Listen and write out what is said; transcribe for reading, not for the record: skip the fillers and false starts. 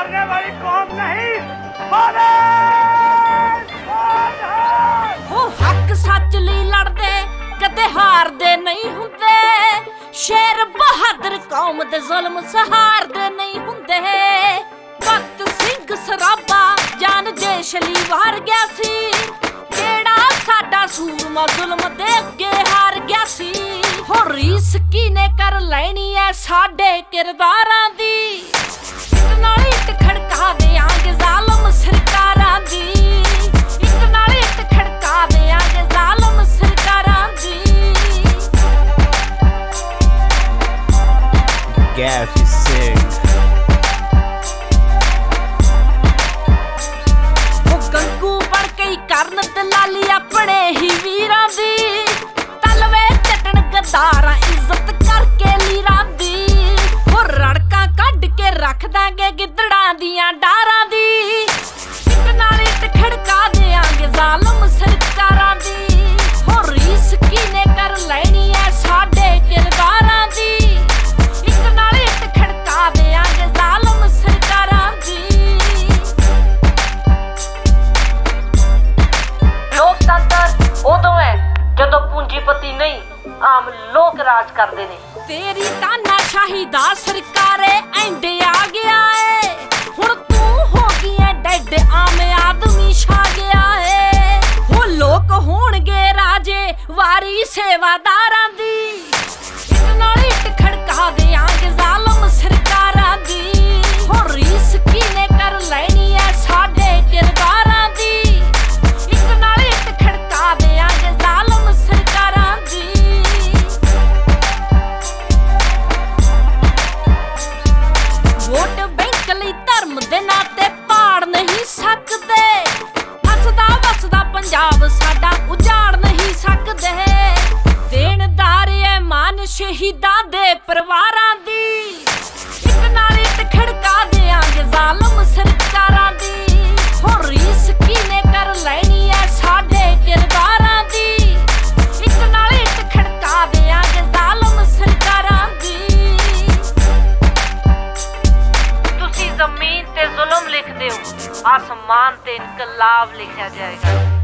हारने वाली कौम नहीं, वो हक सच ਲਈ ਲੜਦੇ ਕਦੇ ਹਾਰਦੇ ਨਹੀਂ ਹੁੰਦੇ। ਸ਼ੇਰ ਬਹਾਦਰ ਕੌਮ ਦੇ ਜ਼ੁਲਮ ਸਹਾਰਦੇ ਨਹੀਂ ਹੁੰਦੇ। ਭਗਤ ਸਿੰਘ ਸਰਾਭਾ ਜਾਨ ਦੇਸ਼ ਲਈ ਵਾਰ ਗਿਆ ਸੀ, ਜਿਹੜਾ ਸਾਡਾ ਸੂਰਮਾ ਜ਼ੁਲਮ ਦੇ ਅੱਗੇ ਹਾਰ ਗਿਆ ਸੀ। ਹੋ ਰੀਸ ਕਿਨੇ ਕਰ ਲੈਣੀ ਐ ਸਾਡੇ ਕਿਰਦਾਰਾਂ ਦੀ, ਇੱਕ ਨਾਲ ਇੱਟ ਖੜਕਾ ਦਿਆਂਗੇ ਜ਼ਾਲਮ ਸਰਕਾਰਾਂ ਦੀ, ਇੱਕ ਨਾਲ ਇੱਟ ਖੜਕਾ ਦਿਆਂਗੇ ਜ਼ਾਲਮ ਸਰਕਾਰਾਂ ਦੀ। Gaffy Singh ਗੰਗੂ ਬਣ ਕੇ ਕਰਨ ਦਲਾਲੀ ਆਪਣੇ ਹੀ ਵੀਰਾਂ ਦੀ, ਤਲਵੇ ਚੱਟਣ ਗਦਾਰਾਂ ਇੱਜ਼ਤ ਕਰਕੇ ਲੀਰਾਂ ਦੀ। ਹੋ ਰੜਕਾਂ ਕੱਢ ਕੇ ਰੱਖ ਦਾਂਗੇ ਗਿੱਦੜਾਂ ਦੀਆਂ ਡਾਰਾਂ ਦੀ, ਇੱਕ ਨਾਲ ਇੱਟ ਖੜਕਾ ਦਿਆਂਗੇ ਜ਼ਾਲਮ ਸਰਕਾਰਾਂ ਦੀ। ਹੋ ਰੀਸ ਕਿਨੇ ਕਰ ਲੈਣੀ ਐ ਸਾਡੇ ਕਿਰਦਾਰਾਂ ਦੀ, ਇੱਕ ਨਾਲ ਇੱਟ ਖੜਕਾ ਦਿਆਂਗੇ ਜ਼ਾਲਮ ਸਰਕਾਰਾਂ ਦੀ। ਲੋਕਤੰਤਰ ਉਦੋਂ ਹੈ ਜਦੋਂ ਪੂੰਜੀਪਤੀ ਨਹੀਂ ਆਮ ਲੋਕ ਰਾਜ ਕਰਦੇ ਨੇ। ਤੇਰੀ ਤਾਨਾਸ਼ਾਹੀ ਦਾ ਸਰਕਾਰੇ ਐਂਡ ਆ ਗਿਆ ਏ, ਹੁਣ ਤੂੰ ਹੋ ਗਈ ਐ ਡੈਡ ਆਮ ਆਦਮੀ ਛਾ ਗਿਆ ਏ। ਉਹ ਲੋਕ ਹੋਣਗੇ ਰਾਜੇ ਵਾਰੀ ਸੇਵਾਦਾਰਾਂ ਦੀ, ਇੱਕ ਨਾਲ ਇੱਟ ਖੜਕਾ ਦਿਆਂਗੇ ਜ਼ਾਲਮ ਸਰਕਾਰਾਂ ਦੀ। ਹੋ ਰੀਸ ਕਿਨੇ ਕਰ ਲੈਣੀ ਐ ਸਾਡੇ ਕਿਰਦਾਰਾਂ ਦੀ, ਇੱਕ ਨਾਲ ਇੱਟ ਖੜਕਾ ਦਿਆਂਗੇ ਜ਼ਾਲਮ ਸਰਕਾਰਾਂ ਦੀ। ਵੋਟ ਬੈਂਕ ਲਈ ਧਰਮ ਦੇ ਨਾਂ ਤੇ ਪਾੜ ਨਹੀਂ ਸਕਦੇ, ਹੱਸਦਾ ਵਸਦਾ ਪੰਜਾਬ ਸਾਡਾ ਉਜਾੜ ਨਹੀਂ ਸਕਦੇ। ਦੇਣਦਾਰ ਐ ਮਾਨ ਸ਼ਹੀਦਾਂ ਦੇ ਪਰਿਵਾਰਾਂ ਦੀ, ਇੱਕ ਨਾਲ ਇੱਟ ਖੜਕਾ ਦਿਆਂਗੇ ਜ਼ਾਲਮ ਸਰਕਾਰਾਂ ਦੀ। ਹੋ ਰੀਸ ਕਿਨੇ ਕਰ ਲੈਣੀ ਐ ਸਾਡੇ ਕਿਰਦਾਰਾਂ ਦੀ, ਇੱਕ ਨਾਲ ਇੱਟ ਖੜਕਾ ਦਿਆਂਗੇ ਜ਼ਾਲਮ ਸਰਕਾਰਾਂ ਦੀ। ਤੁਸੀਂ ਜ਼ਮੀਨ ਤੇ ਜ਼ੁਲਮ ਲਿਖਦੇ ਹੋ, ਆਸਮਾਨ ਤੇ ਇਨਕਲਾਬ ਲਿਖਿਆ ਜਾਏਗਾ।